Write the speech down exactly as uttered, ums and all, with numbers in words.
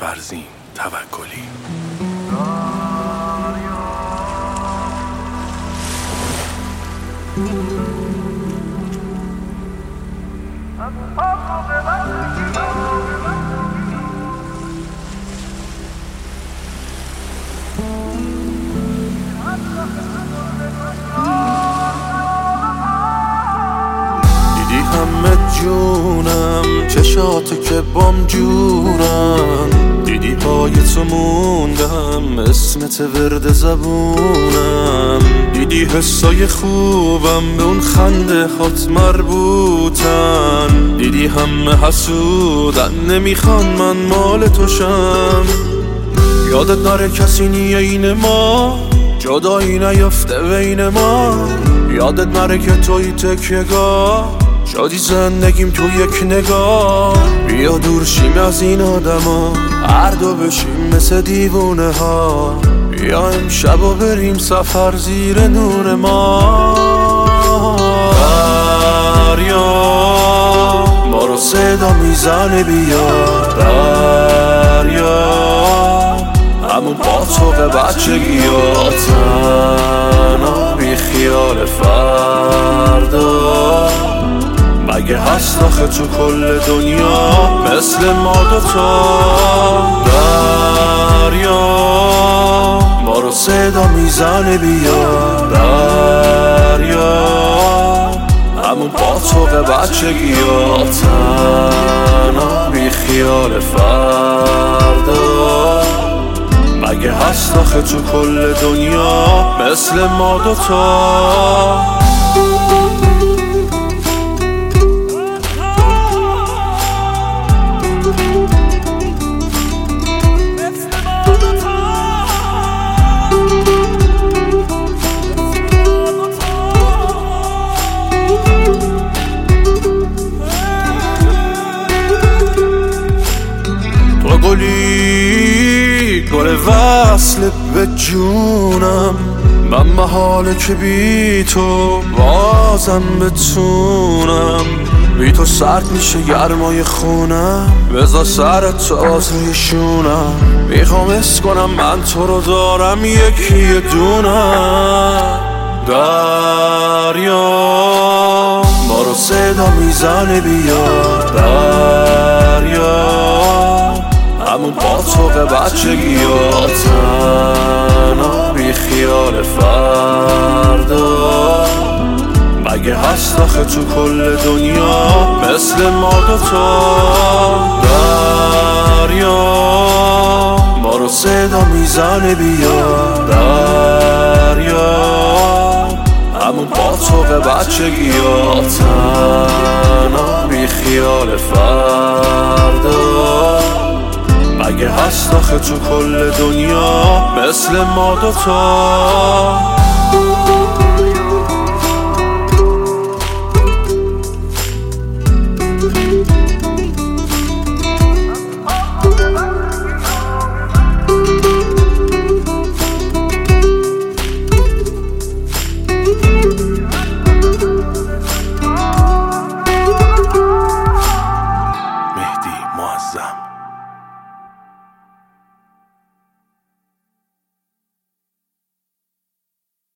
فرزین توکلی. دیدی همه جونم چشاتو که بام جورم، دیدی پای تو موندم اسمت ورد زبونم، دیدی حسای خوبم به اون خنده هات مربوطن، دیدی همه حسودن نمیخوان من مال توشم. یادت نره کسی نیه این ما، جدایی نیفته بین ما، یادت نره که توی تکیه‌گاه شادی زندگیم تو یک نگاه. بیا دور شیم از این آدما، هر دو بشیم مثل دیوونه ها، بیا امشب و بریم سفر زیر نور ما. دریا ما رو صدا میزنه، بیا دریا همون باطوق بچگی ها، تنها بی خیال فردا. مگه هست آخه تو کل دنیا مثل ما دوتا؟ دریا ما رو صدا میزنه، بیا دریا همون باطوق بچگی ها، تنها بی خیال فردا. مگه هست آخه تو کل دنیا مثل ما دوتا؟ تو گلی گل وصل به جونم، من محاله که بی تو بازم بتونم. بی تو سرد میشه گرمای خونم، بذار سرت تو آزوی شونم. میخوام حس کنم من تو رو دارم یکی دونم. دریا ما رو صدا میزنه، بیا دریا همون باطوق بچگی ها، تنها بی خیال فردا. مگه هست آخه تو کل دنیا مثل ما دوتا؟ دریا ما رو صدا میزنه، بیا دریا همون باطوق بچگی ها، تنها بی خیال فردا. مگه هست آخه تو کل دنیا مثل ما دوتا؟